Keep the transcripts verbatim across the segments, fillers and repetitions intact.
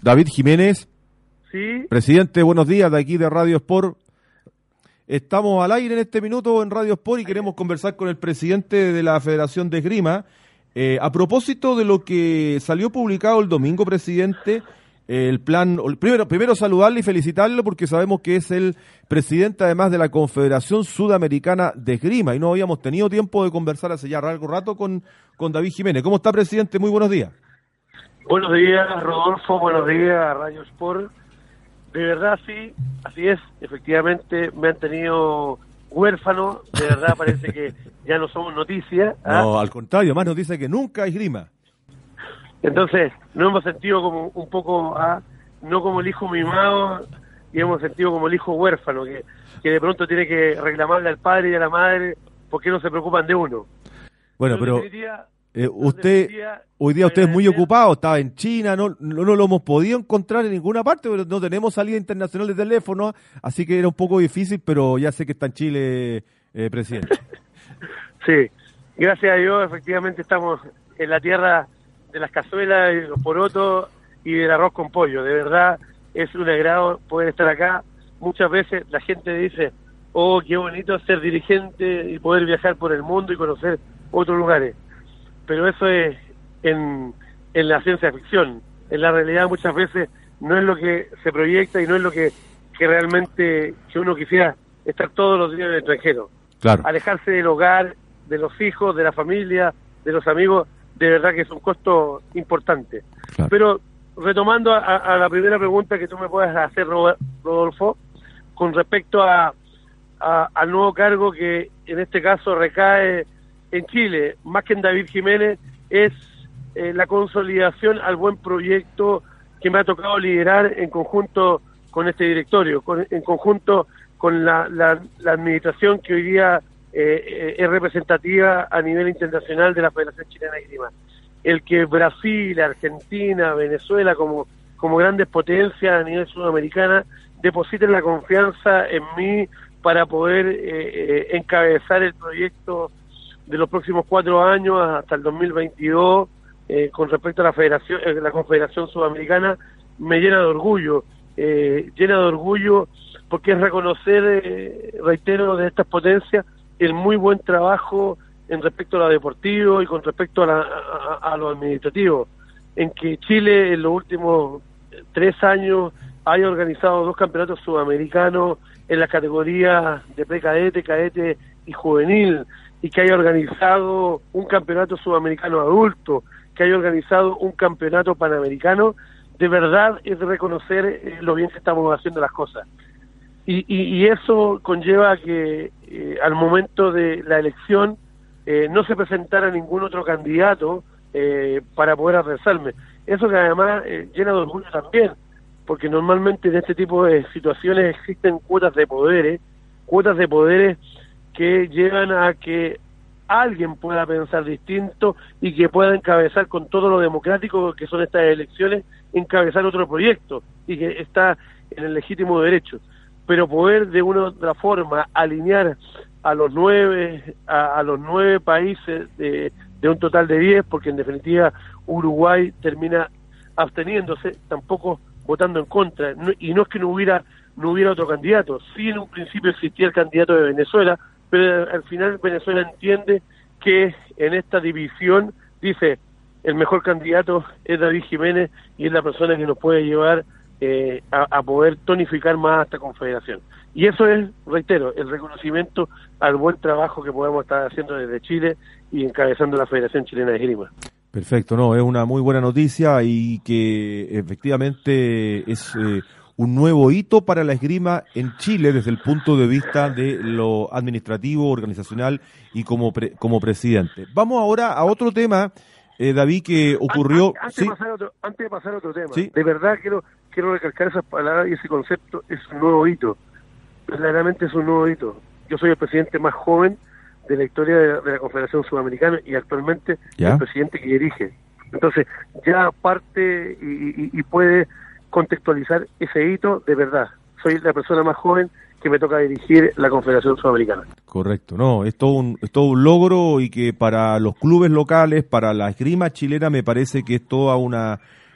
David Jiménez. Sí. Presidente, buenos días, de aquí de Radio Sport. Estamos al aire en este minuto en Radio Sport y queremos conversar con el presidente de la Federación de Esgrima. Eh, a propósito de lo que salió publicado el domingo, presidente, eh, el plan, primero, primero saludarle y felicitarlo porque sabemos que es el presidente además de la Confederación Sudamericana de Esgrima y no habíamos tenido tiempo de conversar hace ya largo rato con, con David Jiménez. ¿Cómo está, presidente? Muy buenos días. Buenos días, Rodolfo, buenos días, Radio Sport. De verdad, sí, así es, efectivamente me han tenido huérfano, de verdad parece que ya no somos noticias. ¿ah? No, al contrario, más nos dice que nunca hay esgrima. Entonces, nos hemos sentido como un poco, ¿ah? no como el hijo mimado, y hemos sentido como el hijo huérfano, que, que de pronto tiene que reclamarle al padre y a la madre porque no se preocupan de uno. Bueno, pero... Eh, usted, hoy día usted es muy ocupado, estaba en China, no, no, no lo hemos podido encontrar en ninguna parte, pero no tenemos salida internacional de teléfono, así que era un poco difícil, pero ya sé que está en Chile, eh, presidente. Sí, gracias a Dios, efectivamente estamos en la tierra de las cazuelas, y los porotos y del arroz con pollo. De verdad es un agrado poder estar acá. Muchas veces la gente dice, oh, qué bonito ser dirigente y poder viajar por el mundo y conocer otros lugares. Pero eso es en, en la ciencia ficción. En la realidad muchas veces no es lo que se proyecta y no es lo que, que realmente que uno quisiera estar todos los días en el extranjero. Claro. Alejarse del hogar, de los hijos, de la familia, de los amigos, de verdad que es un costo importante. Claro. Pero retomando a, a la primera pregunta que tú me puedas hacer, Rodolfo, con respecto a, a al nuevo cargo que en este caso recae en Chile, más que en David Jiménez, es eh, la consolidación al buen proyecto que me ha tocado liderar en conjunto con este directorio, con, en conjunto con la, la, la administración que hoy día eh, es representativa a nivel internacional de la Federación Chilena de Esgrima. El que Brasil, Argentina, Venezuela, como, como grandes potencias a nivel sudamericana, depositen la confianza en mí para poder eh, eh, encabezar el proyecto de los próximos cuatro años hasta el dos mil veintidós, eh, con respecto a la Federación, eh, la Confederación Sudamericana, me llena de orgullo, eh, llena de orgullo porque es reconocer, eh, reitero, de estas potencias, el muy buen trabajo en respecto a lo deportivo y con respecto a, la, a, a lo administrativo, en que Chile en los últimos tres años haya organizado dos campeonatos sudamericanos en las categorías de precadete, cadete y juvenil, y que haya organizado un campeonato sudamericano adulto, que haya organizado un campeonato panamericano, de verdad es de reconocer eh, lo bien que estamos haciendo las cosas. Y, y, y eso conlleva que eh, al momento de la elección eh, no se presentara ningún otro candidato eh, para poder adversarme. Eso que además eh, llena de orgullo también, porque normalmente en este tipo de situaciones existen cuotas de poderes, cuotas de poderes que llevan a que alguien pueda pensar distinto y que pueda encabezar con todo lo democrático que son estas elecciones, encabezar otro proyecto y que está en el legítimo derecho. Pero poder de una u otra forma alinear a los nueve, a, a los nueve países de, de un total de diez, porque en definitiva Uruguay termina absteniéndose, tampoco votando en contra, no, y no es que no hubiera no hubiera otro candidato, sí en un principio existía el candidato de Venezuela, pero al final Venezuela entiende que en esta división, dice, el mejor candidato es David Jiménez y es la persona que nos puede llevar eh, a, a poder tonificar más esta confederación. Y eso es, reitero, el reconocimiento al buen trabajo que podemos estar haciendo desde Chile y encabezando la Federación Chilena de Esgrima. Perfecto, no, es una muy buena noticia y que efectivamente es... Eh, un nuevo hito para la esgrima en Chile desde el punto de vista de lo administrativo, organizacional y como pre, como presidente. Vamos ahora a otro tema, eh, David, que ocurrió... Antes, antes, ¿sí? de pasar otro, antes de pasar a otro tema, ¿sí? De verdad quiero quiero recalcar esas palabras y ese concepto, es un nuevo hito. Verdaderamente es un nuevo hito. Yo soy el presidente más joven de la historia de la, de la Confederación Sudamericana y actualmente ¿ya? El presidente que dirige. Entonces ya parte y, y, y puede... contextualizar ese hito de verdad. Soy la persona más joven que me toca dirigir la Confederación Sudamericana. Correcto, no, es todo un, es todo un logro y que para los clubes locales, para la esgrima chilena me parece que es toda una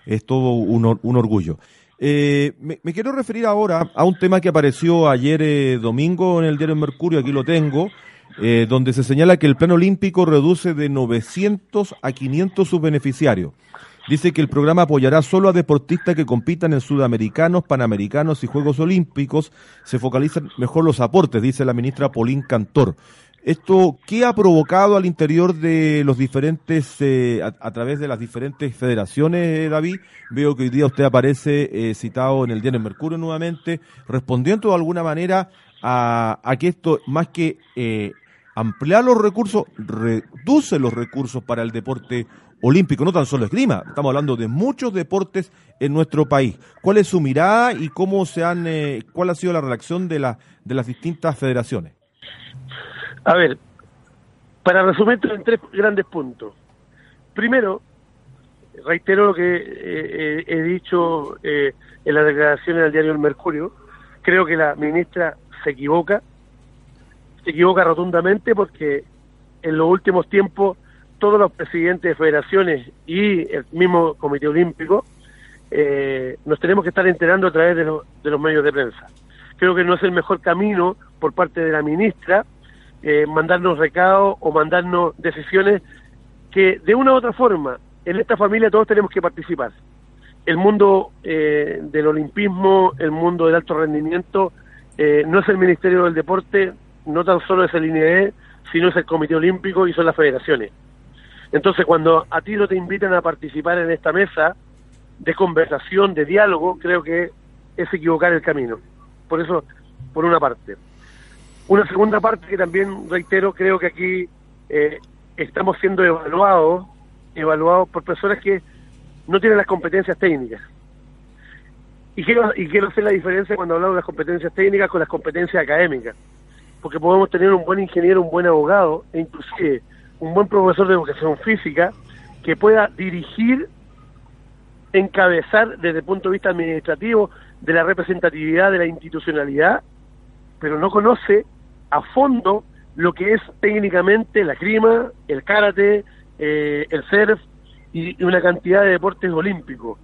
es todo un, un orgullo. Eh, me, me quiero referir ahora a un tema que apareció ayer eh, domingo en el diario Mercurio, aquí lo tengo, eh, donde se señala que el Plan Olímpico reduce de novecientos a quinientos sus beneficiarios. Dice que el programa apoyará solo a deportistas que compitan en sudamericanos, panamericanos y Juegos Olímpicos. Se focalizan mejor los aportes, dice la ministra Polín Cantor. ¿Esto qué ha provocado al interior de los diferentes, eh, a, a través de las diferentes federaciones, eh, David? Veo que hoy día usted aparece eh, citado en el diario Mercurio nuevamente, respondiendo de alguna manera a, a que esto, más que eh, ampliar los recursos, reduce los recursos para el deporte olímpico, no tan solo esgrima, estamos hablando de muchos deportes en nuestro país. ¿Cuál es su mirada y cómo se han, eh, cuál ha sido la reacción de, la, de las distintas federaciones? A ver, para resumir en tres grandes puntos. Primero, reitero lo que eh, he dicho eh, en las declaraciones del diario El Mercurio. Creo que la ministra se equivoca, se equivoca rotundamente, porque en los últimos tiempos todos los presidentes de federaciones y el mismo Comité Olímpico eh, nos tenemos que estar enterando a través de, lo, de los medios de prensa. Creo que no es el mejor camino por parte de la ministra eh, mandarnos recados o mandarnos decisiones que de una u otra forma en esta familia todos tenemos que participar. El mundo eh, del olimpismo, el mundo del alto rendimiento, eh, no es el Ministerio del Deporte, no tan solo es el I N E E, sino es el Comité Olímpico y son las federaciones. Entonces, cuando a ti no te invitan a participar en esta mesa de conversación, de diálogo, creo que es equivocar el camino. Por eso, por una parte. Una segunda parte que también reitero, creo que aquí eh, estamos siendo evaluados, evaluados por personas que no tienen las competencias técnicas. Y quiero, y quiero hacer la diferencia cuando hablamos de las competencias técnicas con las competencias académicas. Porque podemos tener un buen ingeniero, un buen abogado, e inclusive un buen profesor de educación física que pueda dirigir, encabezar desde el punto de vista administrativo de la representatividad, de la institucionalidad, pero no conoce a fondo lo que es técnicamente la esgrima, el karate, eh, el surf y una cantidad de deportes olímpicos.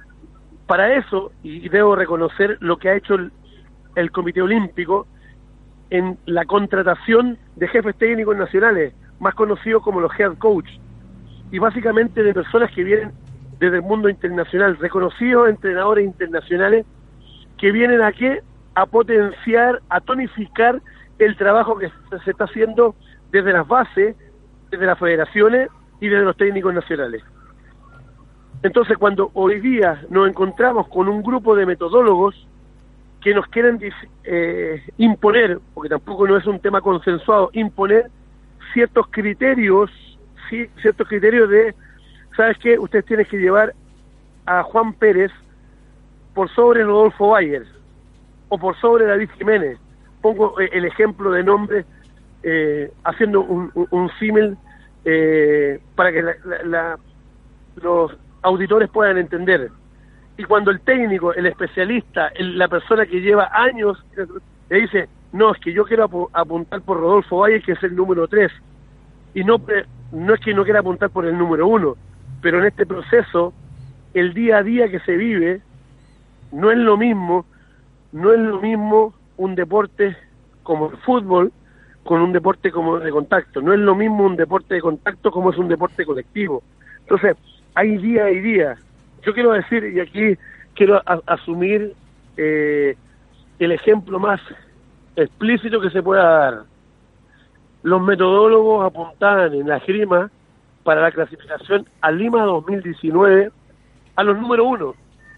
Para eso, y debo reconocer lo que ha hecho el, el Comité Olímpico en la contratación de jefes técnicos nacionales, más conocidos como los head coach, y básicamente de personas que vienen desde el mundo internacional, reconocidos entrenadores internacionales que vienen aquí a potenciar, a tonificar el trabajo que se está haciendo desde las bases, desde las federaciones y desde los técnicos nacionales. Entonces, cuando hoy día nos encontramos con un grupo de metodólogos que nos quieren eh, imponer, porque tampoco no es un tema consensuado, imponer ciertos criterios, sí, ciertos criterios de, ¿sabes qué? Ustedes tienen que llevar a Juan Pérez por sobre Rodolfo Bayer o por sobre David Jiménez. Pongo eh, el ejemplo de nombres eh, haciendo un, un, un símil eh, para que la, la, la, los auditores puedan entender. Y cuando el técnico, el especialista, el, la persona que lleva años, le dice, no, es que yo quiero ap apuntar por Rodolfo Valle, que es el número tres, y no, no es que no quiera apuntar por el número uno, pero en este proceso, el día a día que se vive, no es lo mismo, no es lo mismo un deporte como el fútbol con un deporte como de contacto, no es lo mismo un deporte de contacto como es un deporte colectivo. Entonces, hay día y día. Yo quiero decir, y aquí quiero a, asumir eh, el ejemplo más explícito que se pueda dar. Los metodólogos apuntaban en la esgrima para la clasificación a Lima dos mil diecinueve a los número uno.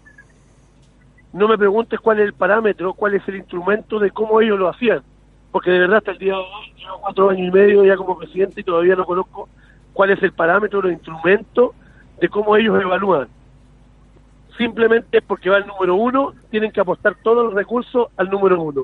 No me preguntes cuál es el parámetro, cuál es el instrumento de cómo ellos lo hacían, porque de verdad hasta el día de hoy llevo cuatro años y medio ya como presidente y todavía no conozco cuál es el parámetro, los instrumentos de cómo ellos evalúan. Simplemente es porque va el número uno, tienen que apostar todos los recursos al número uno.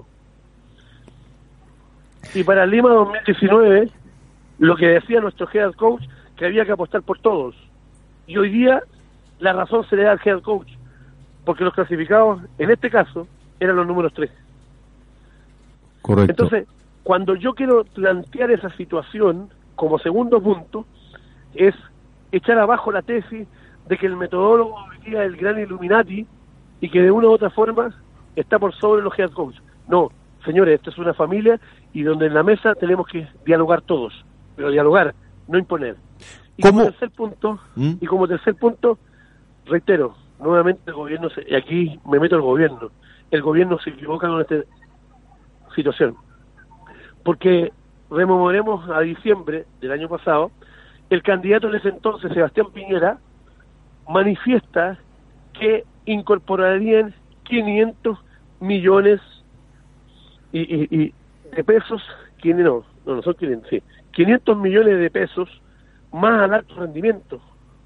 Y para Lima dos mil diecinueve, lo que decía nuestro head coach, que había que apostar por todos. Y hoy día la razón se le da al head coach, porque los clasificados, en este caso, eran los números tres. Correcto. Entonces, cuando yo quiero plantear esa situación, como segundo punto, es echar abajo la tesis de que el metodólogo día el gran Illuminati y que de una u otra forma está por sobre los head coach. No, señores, esto es una familia y donde en la mesa tenemos que dialogar todos, pero dialogar, no imponer. Y ¿Cómo? como tercer punto, ¿Mm? y como tercer punto, reitero, nuevamente el gobierno, se, y aquí me meto el gobierno, el gobierno se equivoca con esta situación. Porque rememoremos a diciembre del año pasado, el candidato de ese entonces, Sebastián Piñera, manifiesta que incorporarían quinientos millones y, y, y de pesos, no, no, no son quinientos, sí, quinientos millones de pesos más al alto rendimiento.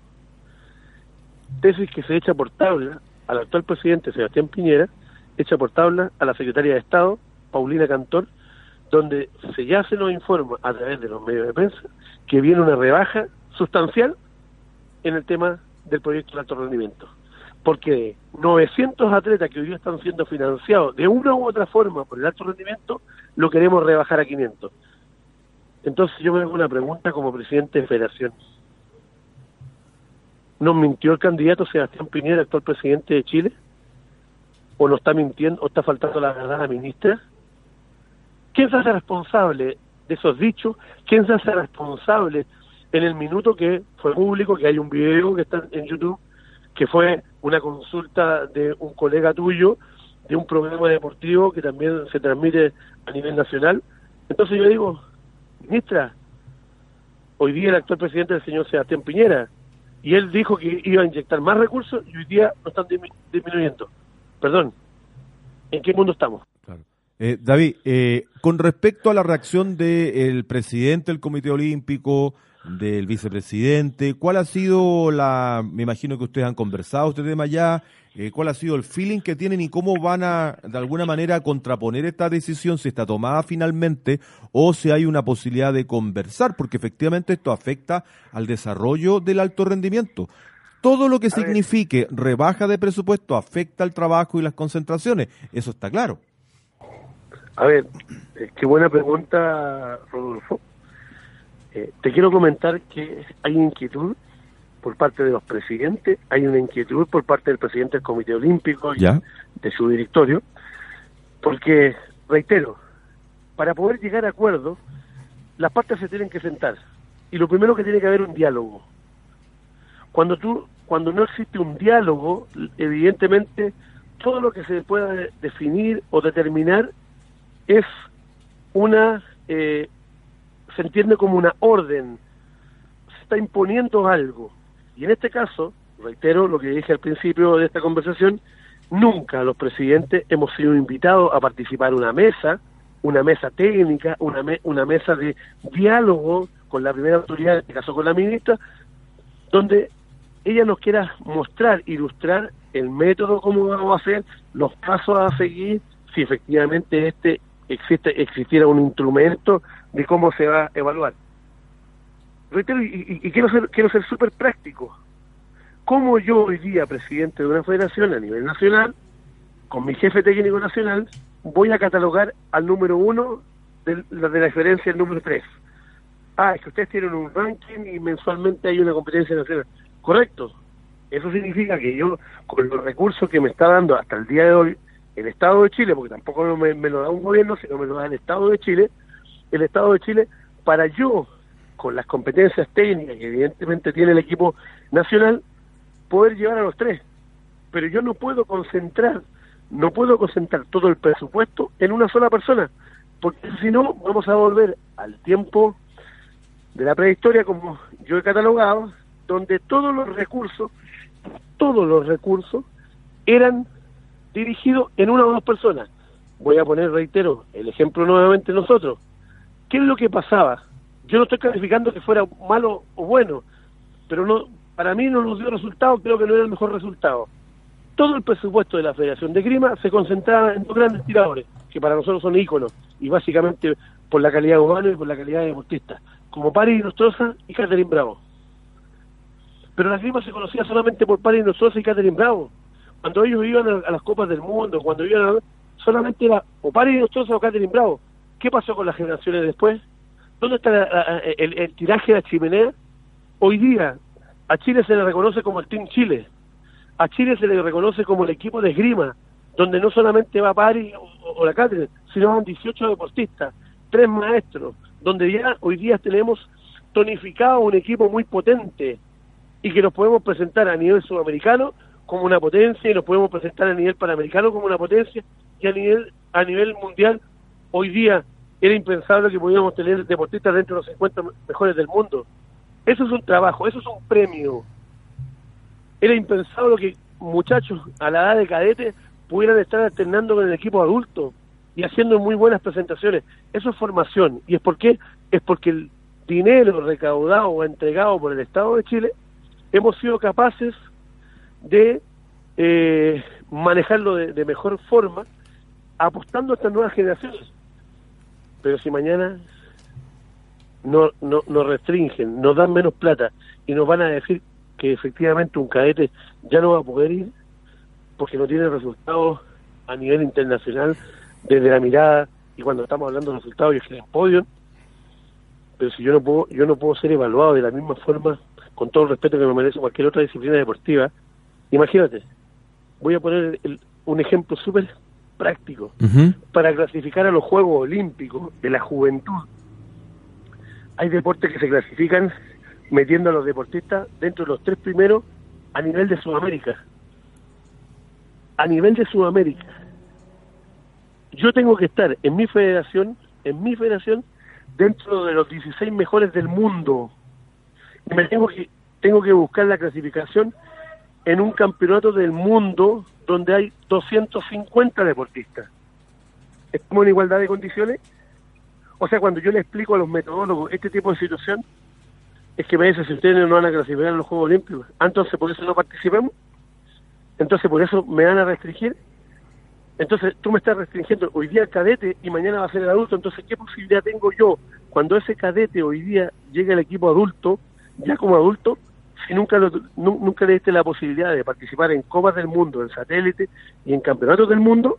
Tesis que se echa por tabla al actual presidente Sebastián Piñera, echa por tabla a la secretaria de Estado, Paulina Cantor, donde se ya se nos informa a través de los medios de prensa que viene una rebaja sustancial en el tema del proyecto de alto rendimiento. Porque novecientos atletas que hoy día están siendo financiados de una u otra forma por el alto rendimiento, lo queremos rebajar a quinientos. Entonces yo me hago una pregunta como presidente de federación. ¿Nos mintió el candidato Sebastián Piñera, actual presidente de Chile? ¿O nos está mintiendo, o está faltando la verdad a la ministra? ¿Quién se hace responsable de esos dichos? ¿Quién se hace responsable en el minuto que fue público, que hay un video que está en YouTube, que fue una consulta de un colega tuyo, de un programa deportivo que también se transmite a nivel nacional? Entonces yo digo, ministra, hoy día el actual presidente es el señor Sebastián Piñera, y él dijo que iba a inyectar más recursos, y hoy día no están dismi- disminuyendo. Perdón, ¿en qué mundo estamos? Claro. Eh, David, eh, con respecto a la reacción del presidente del Comité Olímpico, del vicepresidente, ¿cuál ha sido la, me imagino que ustedes han conversado este tema ya, eh, cuál ha sido el feeling que tienen y cómo van a, de alguna manera, contraponer esta decisión, si está tomada finalmente o si hay una posibilidad de conversar, porque efectivamente esto afecta al desarrollo del alto rendimiento? Todo lo que a signifique ver. rebaja de presupuesto afecta al trabajo y las concentraciones, eso está claro. A ver, eh, qué buena pregunta, Rodolfo. Eh, te quiero comentar que hay inquietud por parte de los presidentes, hay una inquietud por parte del presidente del Comité Olímpico y ¿Ya? de su directorio, porque, reitero, para poder llegar a acuerdos, las partes se tienen que sentar, y lo primero que tiene que haber un diálogo. Cuando tú, cuando no existe un diálogo, evidentemente, todo lo que se pueda definir o determinar es una... Eh, se entiende como una orden, se está imponiendo algo. Y en este caso, reitero lo que dije al principio de esta conversación, nunca los presidentes hemos sido invitados a participar en una mesa, una mesa técnica, una, me, una mesa de diálogo con la primera autoridad, en este caso con la ministra, donde ella nos quiera mostrar, ilustrar el método, cómo vamos a hacer, los pasos a seguir, si efectivamente este existe existiera un instrumento de cómo se va a evaluar. Reitero, y, y, y quiero ser quiero ser súper práctico. ¿Cómo yo hoy día, presidente de una federación a nivel nacional, con mi jefe técnico nacional, voy a catalogar al número uno de la, de la diferencia el número tres? Ah, es que ustedes tienen un ranking y mensualmente hay una competencia nacional. Correcto. Eso significa que yo, con los recursos que me está dando hasta el día de hoy, el Estado de Chile, porque tampoco me, me lo da un gobierno, sino me lo da el Estado de Chile, el Estado de Chile, para yo, con las competencias técnicas que evidentemente tiene el equipo nacional, poder llevar a los tres. Pero yo no puedo concentrar, no puedo concentrar todo el presupuesto en una sola persona, porque si no, vamos a volver al tiempo de la prehistoria, como yo he catalogado, donde todos los recursos, todos los recursos eran dirigido en una o dos personas. Voy a poner, reitero, el ejemplo nuevamente nosotros. ¿Qué es lo que pasaba? Yo no estoy calificando que fuera malo o bueno, pero no, para mí no nos dio resultado, creo que no era el mejor resultado. Todo el presupuesto de la Federación de Esgrima se concentraba en dos grandes tiradores, que para nosotros son íconos, y básicamente por la calidad humana y por la calidad de deportista, como Pari Nostroza y Catherine Bravo. Pero la esgrima se conocía solamente por Pari Nostroza y Catherine Bravo. Cuando ellos iban a, a las Copas del Mundo, cuando iban a, solamente era o Pari Nostroza o Catherine Bravo. ¿Qué pasó con las generaciones después? ¿Dónde está la, la, el, el tiraje de la chimenea? Hoy día a Chile se le reconoce como el Team Chile. A Chile se le reconoce como el equipo de esgrima, donde no solamente va Pari o, o la Catherine, sino van dieciocho deportistas, tres maestros, donde ya hoy día tenemos tonificado un equipo muy potente y que nos podemos presentar a nivel sudamericano como una potencia y nos podemos presentar a nivel panamericano como una potencia y a nivel a nivel mundial. Hoy día era impensable que pudiéramos tener deportistas dentro de los cincuenta mejores del mundo. Eso es un trabajo, eso es un premio. Era impensable que muchachos a la edad de cadete pudieran estar alternando con el equipo adulto y haciendo muy buenas presentaciones. Eso es formación. ¿Y es por qué? Es porque el dinero recaudado o entregado por el Estado de Chile hemos sido capaces de eh, manejarlo de, de mejor forma, apostando a estas nuevas generaciones. Pero si mañana no, no nos restringen, nos dan menos plata y nos van a decir que efectivamente un cadete ya no va a poder ir porque no tiene resultados a nivel internacional desde la mirada, y cuando estamos hablando de resultados yo quiero podio, pero si yo no puedo yo no puedo ser evaluado de la misma forma, con todo el respeto que me merece cualquier otra disciplina deportiva. Imagínate, voy a poner el, un ejemplo súper práctico. Uh-huh. Para clasificar a los Juegos Olímpicos de la juventud, hay deportes que se clasifican metiendo a los deportistas dentro de los tres primeros a nivel de Sudamérica. A nivel de Sudamérica. Yo tengo que estar en mi federación, en mi federación, dentro de los dieciséis mejores del mundo. Y me tengo que, tengo que buscar la clasificación en un campeonato del mundo donde hay doscientos cincuenta deportistas. ¿Estamos en igualdad de condiciones? O sea, cuando yo le explico a los metodólogos este tipo de situación, es que me dicen, si ustedes no van a clasificar en los Juegos Olímpicos, entonces por eso no participemos, entonces por eso me van a restringir. Entonces tú me estás restringiendo hoy día el cadete y mañana va a ser el adulto. Entonces, ¿qué posibilidad tengo yo cuando ese cadete hoy día llegue al equipo adulto, ya como adulto, si nunca lo, nunca le diste la posibilidad de participar en Copas del Mundo, en satélite y en Campeonatos del Mundo,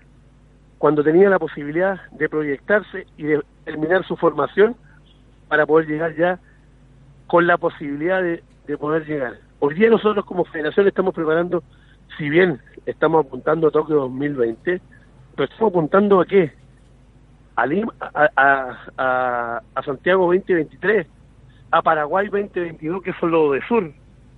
cuando tenía la posibilidad de proyectarse y de terminar su formación para poder llegar ya con la posibilidad de, de poder llegar? Hoy día nosotros como federación estamos preparando, si bien estamos apuntando a Tokio dos mil veinte, pero estamos apuntando a qué? A, Lima, a, a, a, a Santiago veinte veintitrés, a Paraguay veinte veintidós, que son los de sur,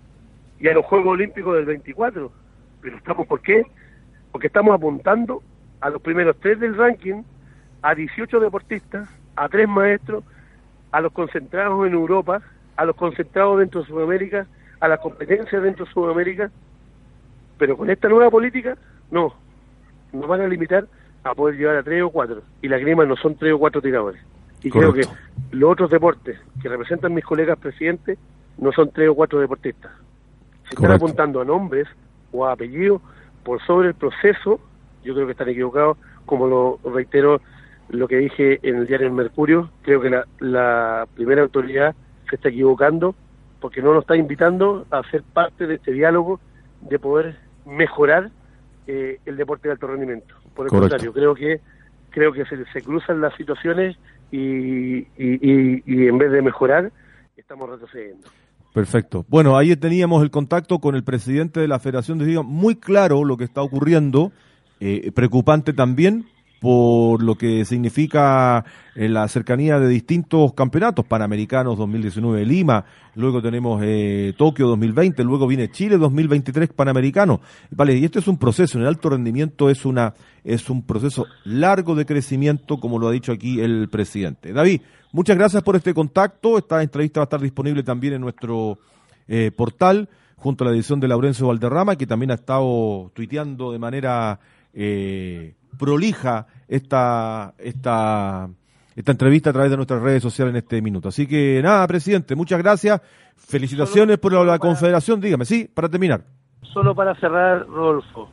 y a los Juegos Olímpicos del veinticuatro. Pero estamos, ¿por qué? Porque estamos apuntando a los primeros tres del ranking, a dieciocho deportistas, a tres maestros, a los concentrados en Europa, a los concentrados dentro de Sudamérica, a las competencias dentro de Sudamérica. Pero con esta nueva política, no, nos van a limitar a poder llevar a tres o cuatro, y las grimas no son tres o cuatro tiradores. Y Correcto. Creo que los otros deportes que representan mis colegas presidentes no son tres o cuatro deportistas. Se Correcto. Están apuntando a nombres o a apellidos por sobre el proceso. Yo creo que están equivocados, como lo reitero lo que dije en el diario El Mercurio. Creo que la, la primera autoridad se está equivocando porque no nos está invitando a ser parte de este diálogo de poder mejorar eh, el deporte de alto rendimiento. Por el Correcto. Contrario, creo que creo que se, se cruzan las situaciones y, y, y, y en vez de mejorar, estamos retrocediendo. Perfecto. Bueno, ahí teníamos el contacto con el presidente de la Federación de Esgrima, muy claro lo que está ocurriendo, eh, preocupante también por lo que significa eh, la cercanía de distintos campeonatos, Panamericanos dos mil diecinueve de Lima, luego tenemos eh, Tokio dos mil veinte, luego viene Chile dos mil veintitrés Panamericano. Vale, y este es un proceso, en el alto rendimiento es una es un proceso largo de crecimiento, como lo ha dicho aquí el presidente. David, muchas gracias por este contacto. Esta entrevista va a estar disponible también en nuestro eh, portal, junto a la edición de Laurencio Valderrama, que también ha estado tuiteando de manera eh, prolija esta esta esta entrevista a través de nuestras redes sociales en este minuto. Así que nada, presidente, muchas gracias. Felicitaciones solo, por la, la para, confederación. Dígame, sí, para terminar. Solo para cerrar, Rodolfo,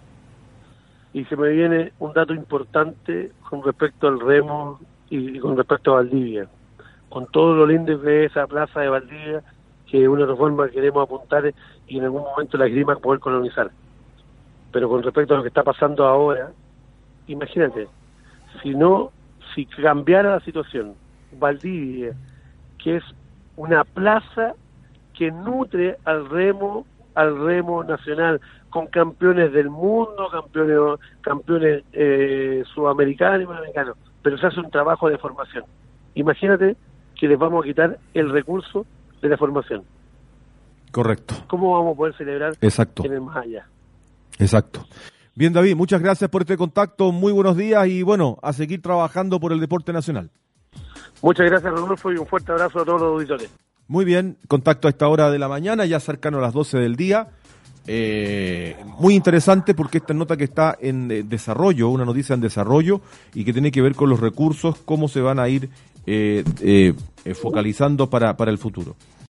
y se me viene un dato importante con respecto al remo y con respecto a Valdivia. Con todo lo lindo que es esa plaza de Valdivia, que de una reforma queremos apuntar y en algún momento la esgrima poder colonizar. Pero con respecto a lo que está pasando ahora, imagínate, si no, si cambiara la situación, Valdivia, que es una plaza que nutre al remo al remo nacional, con campeones del mundo, campeones campeones eh, sudamericanos y panamericanos, pero se hace un trabajo de formación. Imagínate que les vamos a quitar el recurso de la formación. Correcto. ¿Cómo vamos a poder celebrar Exacto. en el más allá? Exacto. Bien, David, muchas gracias por este contacto, muy buenos días y bueno, a seguir trabajando por el deporte nacional. Muchas gracias, Rodolfo, y un fuerte abrazo a todos los auditores. Muy bien, contacto a esta hora de la mañana, ya cercano a las doce del día. Eh, muy interesante porque esta nota que está en eh, desarrollo, una noticia en desarrollo y que tiene que ver con los recursos, cómo se van a ir eh, eh, eh, focalizando para, para el futuro.